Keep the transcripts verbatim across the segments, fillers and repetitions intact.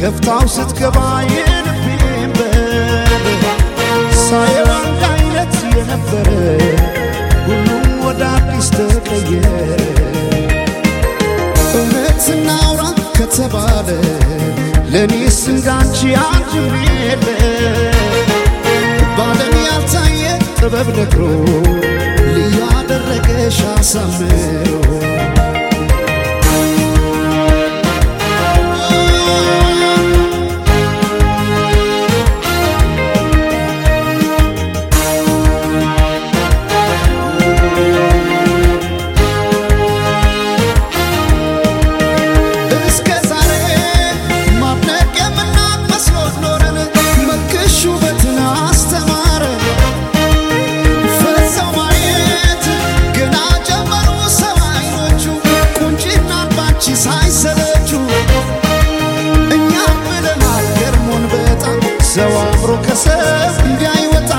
ከፍታው ስትገባ የልቤን በር ሳየው አንድ አይነት የነበረ ሁሉም ወደ አዲስ ተቀየረ። እውነት እናውራ ከተባለ ለኔስ እንዳንቺ አንድም የለ ባለም ያልታየ ጥበብ ነግሮ ልዩ አደረገሽ አሳምሮ ሰው አምሮ ከሰብ እንዲያይወጣ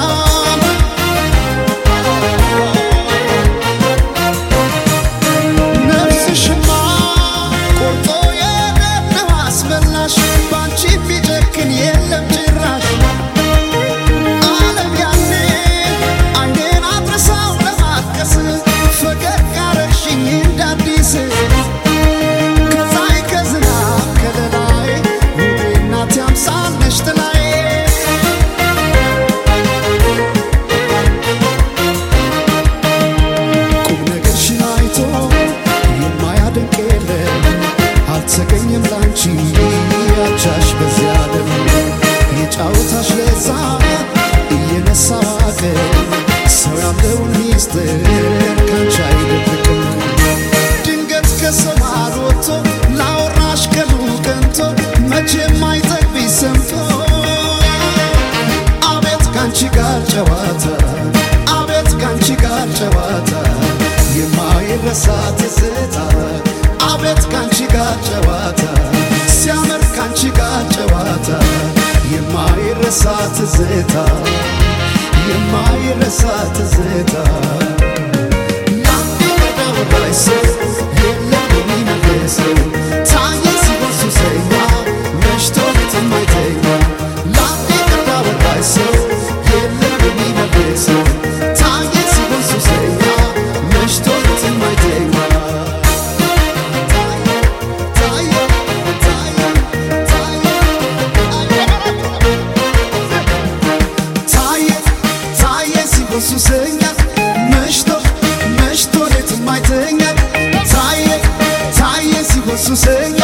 ነፍስሽማ ቆርጦ የነነው አስመላሽ ባንቺ ቢጨክን የለም ጭራሽ ዓለም ያኔ አይኔን አድረሳው ለማቀስ ፈገግ አረግሽኝ እንዳዲስ ከፀሐይ ከዝናብ ከለላይ ውቤ እናቴ አምሳል ነሽ ጥላዬ አልተገኘም ላንቺ ያቻሽ በዚያ ዓለም የጫወታሽ ለዛ እየነሳ ዋቀ ሰው ያለውን ሚስጥር ካንቺ አይደብቅም። ድንገት ከሰው መሃል ወጥቶ ላወራሽ ቀኑ ቀንቶ መቼም አይጠግብሽ ሰምቶ አቤት ካንቺ ጋር ጨዋታ አቤት ካንቺ ጋር ጨዋታ የማይረሳ ትዝታ አቤት ካንቺ ጋር ጨዋታ ሲያምር ካንቺ ጋር ጨዋታ የማይረሳ ትዝታ የማይረሳ ትዝታ ያንዴ ወዳወራይ ሰው የለም የሚነግረው ታየ ሲሆን ሱሰኛ መሽቶ የማይተኛ ያንዴ ወዳወራይ ሰው የለም የሚነግረው ታየ ሲሆን ሱሰኛ መሽቶ የማይተኛ ሱሰኛ መሽቶ መሽቶ ሌት የማይተኛ ታየ ታየ ሲሆን ሱሰኛ